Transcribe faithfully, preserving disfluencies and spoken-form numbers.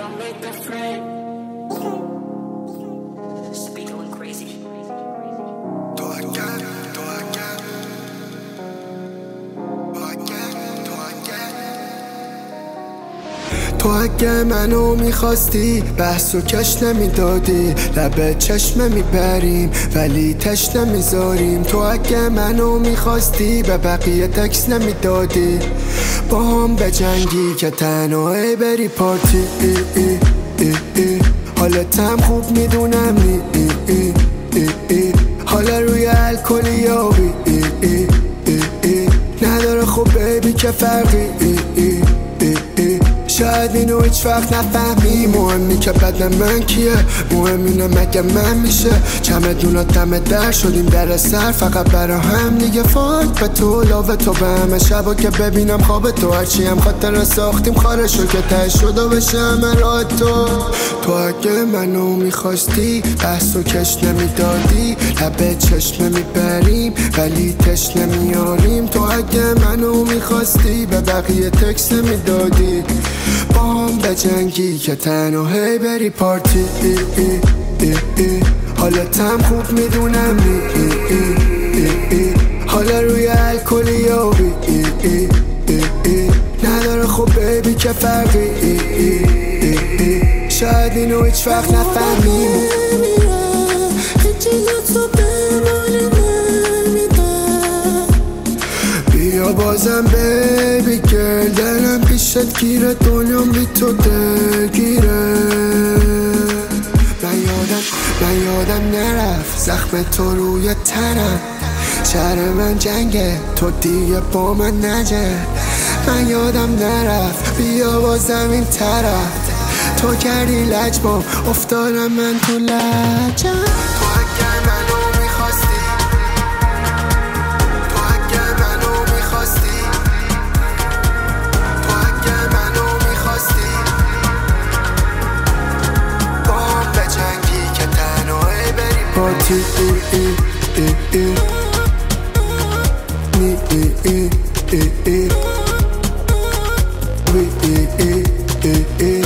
don't make a friend. Speak going crazy. تو اگر تو اگر تو اگر تو اگر منو میخواستی بحث و کش نمیدادی، لب چشم میبریم ولی تش نمیذاریم. تو اگر منو میخواستی به بقیه تکس نمیدادی، با هم به جنگی که تنهایی بری پارتی. ای ای ای ای. حالتم خوب میدونم نی ای ای ای ای. حالا روی الکلی یابی ای ای ای ای. نداره خب بیبی که فرقی ای ای ای ای. شاید اینو هیچ وقت نفهمی، مهمی که بدن من کیه، مهم اینه مگه من میشه. چمدونا دم در شدیم در سر فقط برا هم دیگه. فاک به تو لاوه تو به همه شبا که ببینم خواب تو، هرچی هم خاطر ساختیم خارشو که ته شد و بشه همه راه تو. تو اگه منو میخواستی بحث و کش نمیدادی، لبه چشم میبریم ولی تش نمیاریم. تو اگه منو میخواستی به بقیه تکس نمیدادی، با هم به جنگی که تنهایی بری پارتی. ای ای ای ای. حالتم خوب میدونم نی ای ای ای ای. حالا روی الکلی یابی ای ای ای ای. نداره خب بیبی که فرقی ای ای ای ای. شاید اینو هیچ وقت نفهمیم. بیا بازم بیبی گرل، دلم پیشت گیره، دنیام بی تو دلگیره. من یادم من یادم نرفت زخم تو روی تنم، شهر من جنگه تو دیگه با من نجه. من یادم نرفت بیا بازم این طرف، تو کردی لجبام افتادم من تو لجم. تو اگر منو میخواستی، تو اگر منو میخواستی، تو اگر منو میخواستی، با هم به جنگی که تنهایی بری پارتی. ای ای ای ای. نی ای ای ای ای. وی ای ای ای ای.